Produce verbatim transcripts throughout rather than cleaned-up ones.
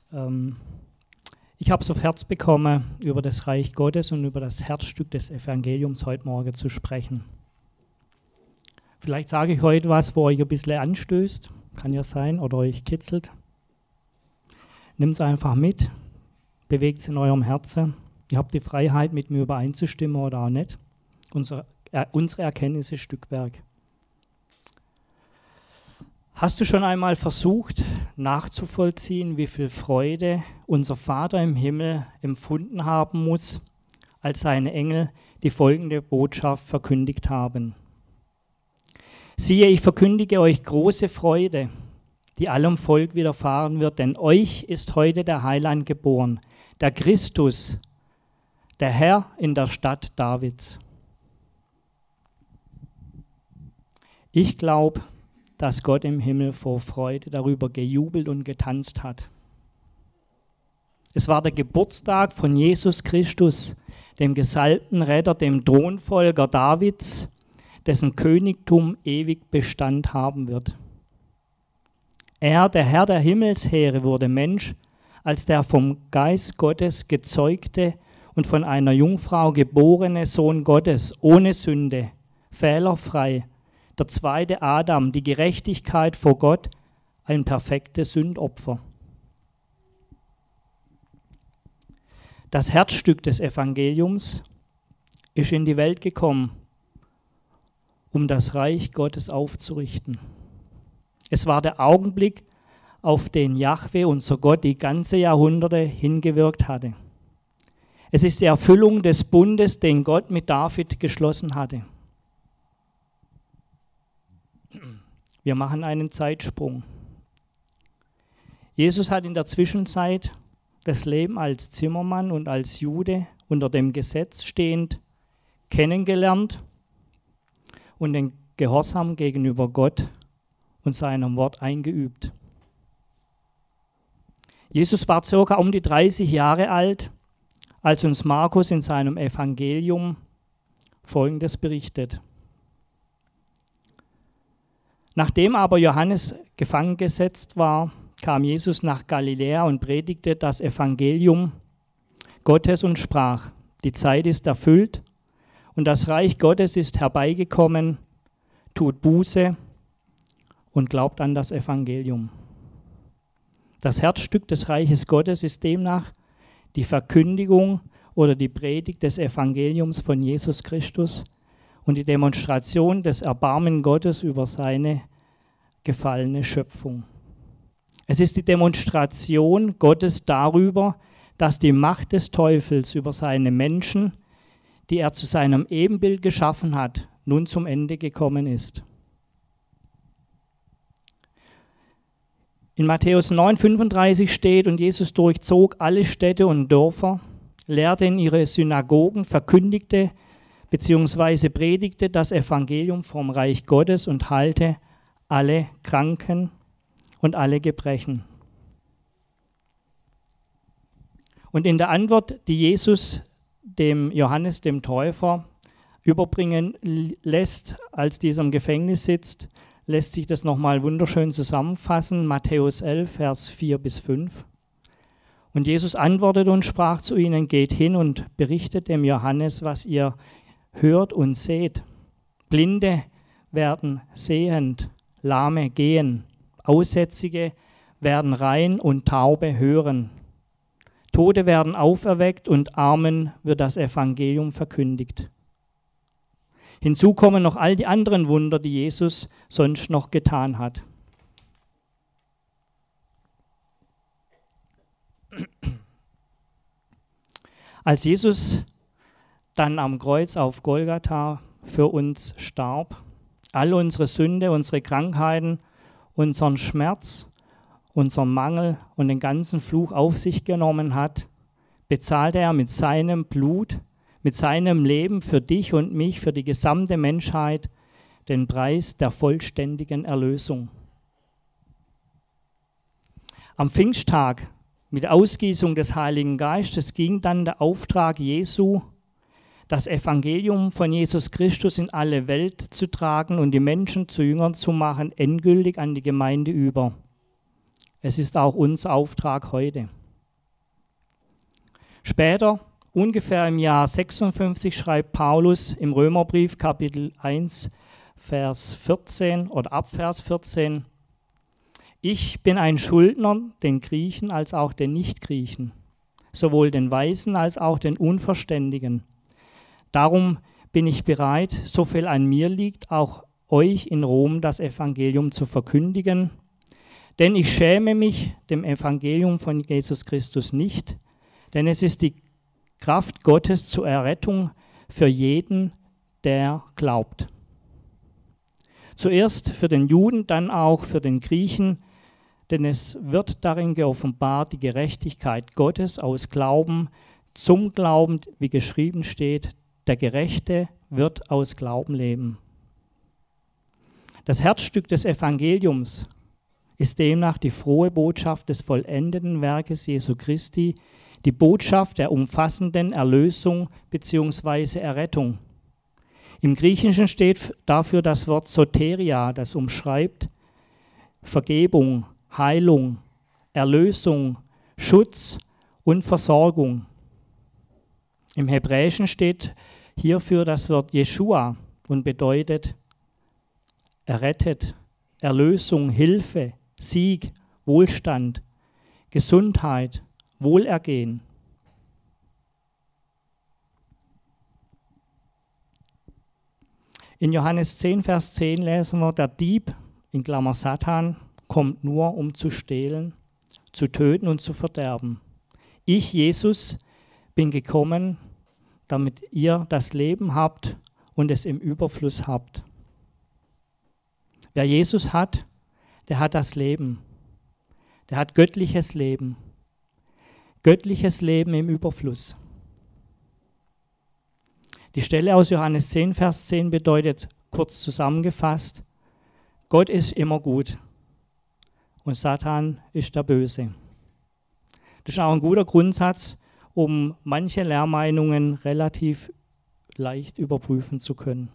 Ähm, ich habe es auf Herz bekommen, über das Reich Gottes und über das Herzstück des Evangeliums heute Morgen zu sprechen. Vielleicht sage ich heute was, wo euch ein bisschen anstößt, kann ja sein, oder euch kitzelt. Nehmt es einfach mit, bewegt es in eurem Herzen. Ihr habt die Freiheit, mit mir übereinzustimmen oder auch nicht. Unsere, äh, unsere Erkenntnis ist Stückwerk. Hast du schon einmal versucht, nachzuvollziehen, wie viel Freude unser Vater im Himmel empfunden haben muss, als seine Engel die folgende Botschaft verkündigt haben? Siehe, ich verkündige euch große Freude, die allem Volk widerfahren wird, denn euch ist heute der Heiland geboren, der Christus, der Herr in der Stadt Davids. Ich glaube, dass Gott im Himmel vor Freude darüber gejubelt und getanzt hat. Es war der Geburtstag von Jesus Christus, dem gesalbten Retter, dem Thronfolger Davids, dessen Königtum ewig Bestand haben wird. Er, der Herr der Himmelsheere, wurde Mensch, als der vom Geist Gottes gezeugte und von einer Jungfrau geborene Sohn Gottes, ohne Sünde, fehlerfrei, der zweite Adam, die Gerechtigkeit vor Gott, ein perfektes Sündopfer. Das Herzstück des Evangeliums ist in die Welt gekommen, um das Reich Gottes aufzurichten. Es war der Augenblick, auf den Jahwe, unser Gott, die ganze Jahrhunderte hingewirkt hatte. Es ist die Erfüllung des Bundes, den Gott mit David geschlossen hatte. Wir machen einen Zeitsprung. Jesus hat in der Zwischenzeit das Leben als Zimmermann und als Jude unter dem Gesetz stehend kennengelernt und den Gehorsam gegenüber Gott und seinem Wort eingeübt. Jesus war circa um die dreißig Jahre alt, als uns Markus in seinem Evangelium Folgendes berichtet. Nachdem aber Johannes gefangen gesetzt war, kam Jesus nach Galiläa und predigte das Evangelium Gottes und sprach: Die Zeit ist erfüllt und das Reich Gottes ist herbeigekommen, tut Buße und glaubt an das Evangelium. Das Herzstück des Reiches Gottes ist demnach die Verkündigung oder die Predigt des Evangeliums von Jesus Christus und die Demonstration des Erbarmen Gottes über seine gefallene Schöpfung. Es ist die Demonstration Gottes darüber, dass die Macht des Teufels über seine Menschen, die er zu seinem Ebenbild geschaffen hat, nun zum Ende gekommen ist. In Matthäus neun fünfunddreißig steht: Und Jesus durchzog alle Städte und Dörfer, lehrte in ihre Synagogen, verkündigte bzw. predigte das Evangelium vom Reich Gottes und heilte alle Kranken und alle Gebrechen. Und in der Antwort, die Jesus dem Johannes, dem Täufer, überbringen lässt, als dieser im Gefängnis sitzt, lässt sich das nochmal wunderschön zusammenfassen. Matthäus elf, Vers vier bis fünf. Und Jesus antwortete und sprach zu ihnen: Geht hin und berichtet dem Johannes, was ihr hört und seht. Blinde werden sehend, Lahme gehen, Aussätzige werden rein und Taube hören. Tote werden auferweckt und Armen wird das Evangelium verkündigt. Hinzu kommen noch all die anderen Wunder, die Jesus sonst noch getan hat. Als Jesus dann am Kreuz auf Golgatha für uns starb, all unsere Sünde, unsere Krankheiten, unseren Schmerz, unseren Mangel und den ganzen Fluch auf sich genommen hat, bezahlte er mit seinem Blut, mit seinem Leben für dich und mich, für die gesamte Menschheit, den Preis der vollständigen Erlösung. Am Pfingsttag mit Ausgießung des Heiligen Geistes ging dann der Auftrag Jesu, das Evangelium von Jesus Christus in alle Welt zu tragen und die Menschen zu Jüngern zu machen, endgültig an die Gemeinde über. Es ist auch unser Auftrag heute. Später, ungefähr im Jahr sechsundfünfzig, schreibt Paulus im Römerbrief Kapitel eins, Vers vierzehn oder ab Vers vierzehn: Ich bin ein Schuldner den Griechen als auch den Nichtgriechen, sowohl den Weisen als auch den Unverständigen. Darum bin ich bereit, so viel an mir liegt, auch euch in Rom das Evangelium zu verkündigen. Denn ich schäme mich dem Evangelium von Jesus Christus nicht, denn es ist die Kraft Gottes zur Errettung für jeden, der glaubt. Zuerst für den Juden, dann auch für den Griechen, denn es wird darin geoffenbart die Gerechtigkeit Gottes aus Glauben zum Glauben, wie geschrieben steht, der Gerechte wird aus Glauben leben. Das Herzstück des Evangeliums ist demnach die frohe Botschaft des vollendeten Werkes Jesu Christi, die Botschaft der umfassenden Erlösung bzw. Errettung. Im Griechischen steht dafür das Wort Soteria, das umschreibt Vergebung, Heilung, Erlösung, Schutz und Versorgung. Im Hebräischen steht hierfür das Wort Jeschua und bedeutet errettet, Erlösung, Hilfe, Sieg, Wohlstand, Gesundheit, Wohlergehen. In Johannes zehn, Vers zehn lesen wir, der Dieb, in Klammer Satan, kommt nur, um zu stehlen, zu töten und zu verderben. Ich, Jesus, bin gekommen, damit ihr das Leben habt und es im Überfluss habt. Wer Jesus hat, der hat das Leben. Der hat göttliches Leben. Göttliches Leben im Überfluss. Die Stelle aus Johannes zehn, Vers zehn bedeutet, kurz zusammengefasst, Gott ist immer gut und Satan ist der Böse. Das ist auch ein guter Grundsatz, um manche Lehrmeinungen relativ leicht überprüfen zu können.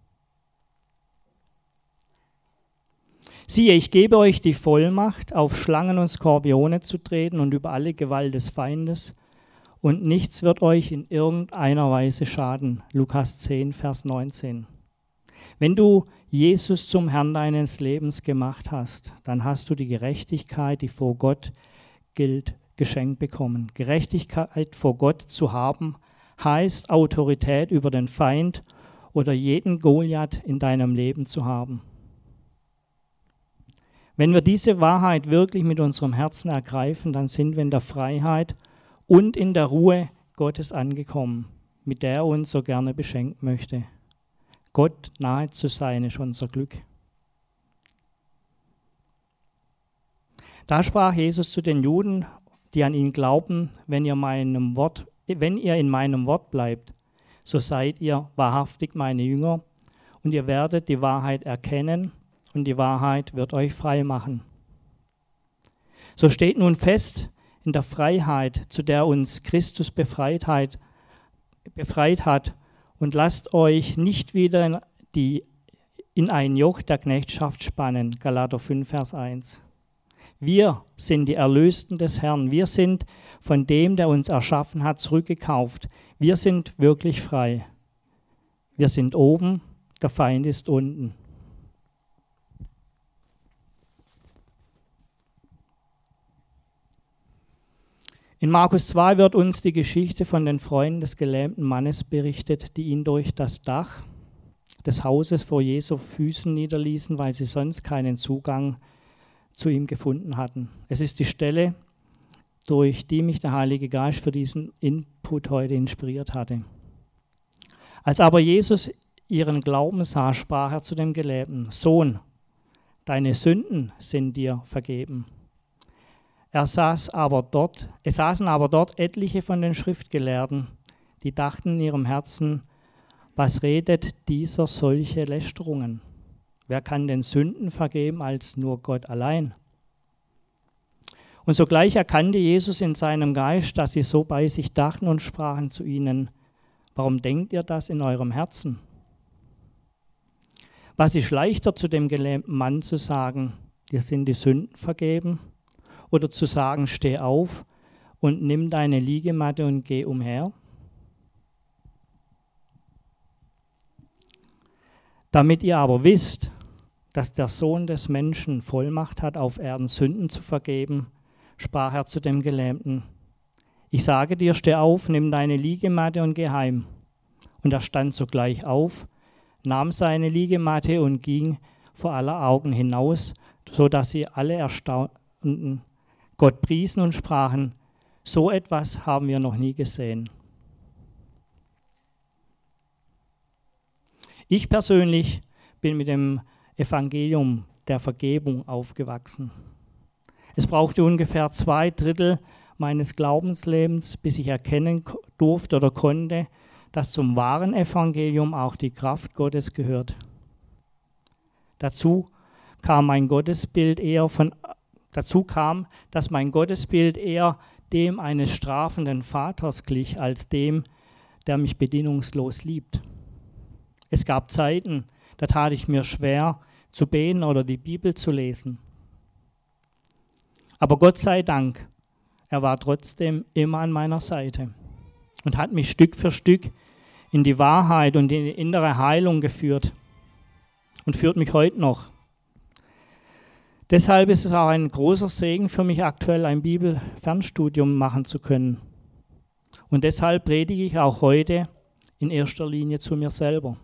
Siehe, ich gebe euch die Vollmacht, auf Schlangen und Skorpione zu treten und über alle Gewalt des Feindes, und nichts wird euch in irgendeiner Weise schaden. Lukas zehn, Vers neunzehn. Wenn du Jesus zum Herrn deines Lebens gemacht hast, dann hast du die Gerechtigkeit, die vor Gott gilt, geschenkt bekommen. Gerechtigkeit vor Gott zu haben, heißt Autorität über den Feind oder jeden Goliath in deinem Leben zu haben. Wenn wir diese Wahrheit wirklich mit unserem Herzen ergreifen, dann sind wir in der Freiheit und in der Ruhe Gottes angekommen, mit der er uns so gerne beschenken möchte. Gott nahe zu sein ist unser Glück. Da sprach Jesus zu den Juden, die an ihn glauben, wenn ihr, meinem Wort, wenn ihr in meinem Wort bleibt, so seid ihr wahrhaftig meine Jünger und ihr werdet die Wahrheit erkennen und die Wahrheit wird euch frei machen. So steht nun fest in der Freiheit, zu der uns Christus befreit hat, befreit hat und lasst euch nicht wieder in, die, in ein Joch der Knechtschaft spannen. Galater fünf, Vers eins. Wir sind die Erlösten des Herrn. Wir sind von dem, der uns erschaffen hat, zurückgekauft. Wir sind wirklich frei. Wir sind oben, der Feind ist unten. In Markus zwei wird uns die Geschichte von den Freunden des gelähmten Mannes berichtet, die ihn durch das Dach des Hauses vor Jesu Füßen niederließen, weil sie sonst keinen Zugang zu ihm gefunden hatten. Es ist die Stelle, durch die mich der Heilige Geist für diesen Input heute inspiriert hatte. Als aber Jesus ihren Glauben sah, sprach er zu dem Gelähmten: Sohn, deine Sünden sind dir vergeben. Er saß aber dort, es saßen aber dort etliche von den Schriftgelehrten, die dachten in ihrem Herzen: Was redet dieser solche Lästerungen? Wer kann den Sünden vergeben als nur Gott allein? Und sogleich erkannte Jesus in seinem Geist, dass sie so bei sich dachten und sprachen zu ihnen: Warum denkt ihr das in eurem Herzen? Was ist leichter, zu dem gelähmten Mann zu sagen: Dir sind die Sünden vergeben? Oder zu sagen: Steh auf und nimm deine Liegematte und geh umher? Damit ihr aber wisst, dass der Sohn des Menschen Vollmacht hat, auf Erden Sünden zu vergeben, sprach er zu dem Gelähmten: Ich sage dir, steh auf, nimm deine Liegematte und geh heim. Und er stand sogleich auf, nahm seine Liegematte und ging vor aller Augen hinaus, so dass sie alle erstaunten, Gott priesen und sprachen: So etwas haben wir noch nie gesehen. Ich persönlich bin mit dem Evangelium der Vergebung aufgewachsen. Es brauchte ungefähr zwei Drittel meines Glaubenslebens, bis ich erkennen durfte oder konnte, dass zum wahren Evangelium auch die Kraft Gottes gehört. Dazu kam mein Gottesbild eher von, dazu kam, dass mein Gottesbild eher dem eines strafenden Vaters glich, als dem, der mich bedingungslos liebt. Es gab Zeiten, da tat ich mir schwer, zu beten oder die Bibel zu lesen. Aber Gott sei Dank, er war trotzdem immer an meiner Seite und hat mich Stück für Stück in die Wahrheit und in die innere Heilung geführt und führt mich heute noch. Deshalb ist es auch ein großer Segen für mich, aktuell ein Bibelfernstudium machen zu können. Und deshalb predige ich auch heute in erster Linie zu mir selber.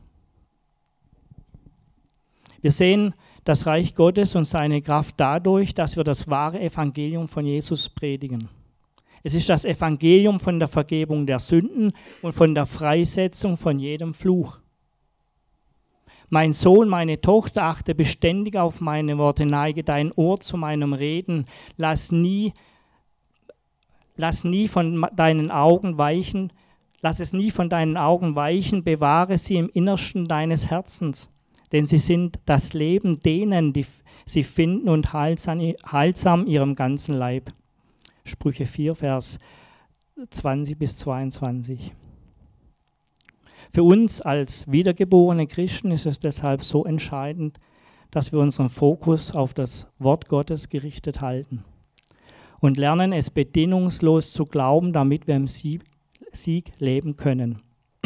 Wir sehen das Reich Gottes und seine Kraft dadurch, dass wir das wahre Evangelium von Jesus predigen. Es ist das Evangelium von der Vergebung der Sünden und von der Freisetzung von jedem Fluch. Mein Sohn, meine Tochter, achte beständig auf meine Worte, neige dein Ohr zu meinem Reden, lass nie, lass nie von deinen Augen weichen, lass es nie von deinen Augen weichen, bewahre sie im Innersten deines Herzens. Denn sie sind das Leben denen, die sie finden, und heilsam, heilsam ihrem ganzen Leib. Sprüche vier, Vers zwanzig bis zweiundzwanzig. Für uns als wiedergeborene Christen ist es deshalb so entscheidend, dass wir unseren Fokus auf das Wort Gottes gerichtet halten und lernen, es bedingungslos zu glauben, damit wir im Sieg, Sieg leben können.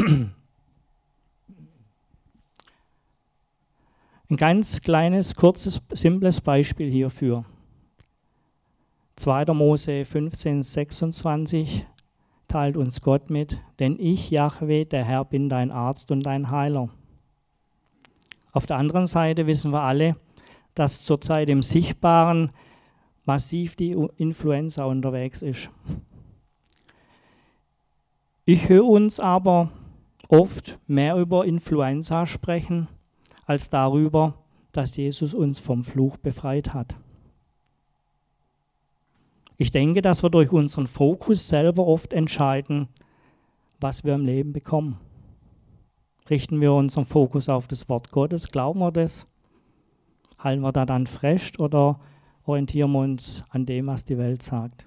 Ein ganz kleines, kurzes, simples Beispiel hierfür. zweiter Mose fünfzehn, sechsundzwanzig teilt uns Gott mit: Denn ich, Jahwe, der Herr, bin dein Arzt und dein Heiler. Auf der anderen Seite wissen wir alle, dass zurzeit im Sichtbaren massiv die Influenza unterwegs ist. Ich höre uns aber oft mehr über Influenza sprechen, als darüber, dass Jesus uns vom Fluch befreit hat. Ich denke, dass wir durch unseren Fokus selber oft entscheiden, was wir im Leben bekommen. Richten wir unseren Fokus auf das Wort Gottes, glauben wir das? Halten wir da dann fest oder orientieren wir uns an dem, was die Welt sagt?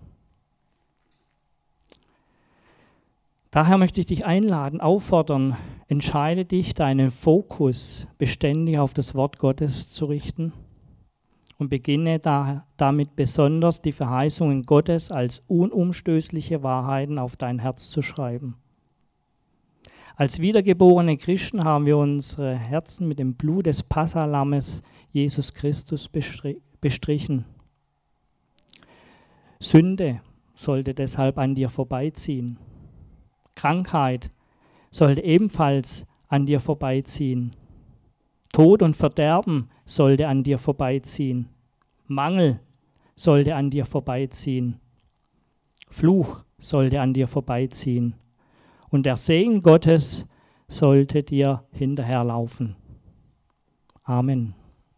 Daher möchte ich dich einladen, auffordern, entscheide dich, deinen Fokus beständig auf das Wort Gottes zu richten und beginne da, damit besonders die Verheißungen Gottes als unumstößliche Wahrheiten auf dein Herz zu schreiben. Als wiedergeborene Christen haben wir unsere Herzen mit dem Blut des Passalammes Jesus Christus bestrichen. Sünde sollte deshalb an dir vorbeiziehen. Krankheit sollte ebenfalls an dir vorbeiziehen. Tod und Verderben sollte an dir vorbeiziehen. Mangel sollte an dir vorbeiziehen. Fluch sollte an dir vorbeiziehen. Und der Segen Gottes sollte dir hinterherlaufen. Amen.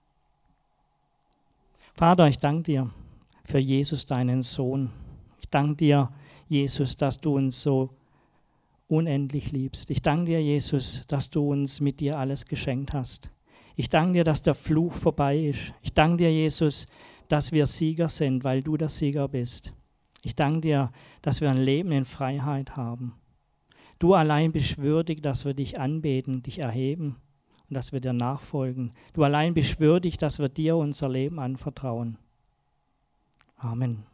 Vater, ich danke dir für Jesus, deinen Sohn. Ich danke dir, Jesus, dass du uns so unendlich liebst. Ich danke dir, Jesus, dass du uns mit dir alles geschenkt hast. Ich danke dir, dass der Fluch vorbei ist. Ich danke dir, Jesus, dass wir Sieger sind, weil du der Sieger bist. Ich danke dir, dass wir ein Leben in Freiheit haben. Du allein bist würdig, dass wir dich anbeten, dich erheben und dass wir dir nachfolgen. Du allein bist würdig, dass wir dir unser Leben anvertrauen. Amen.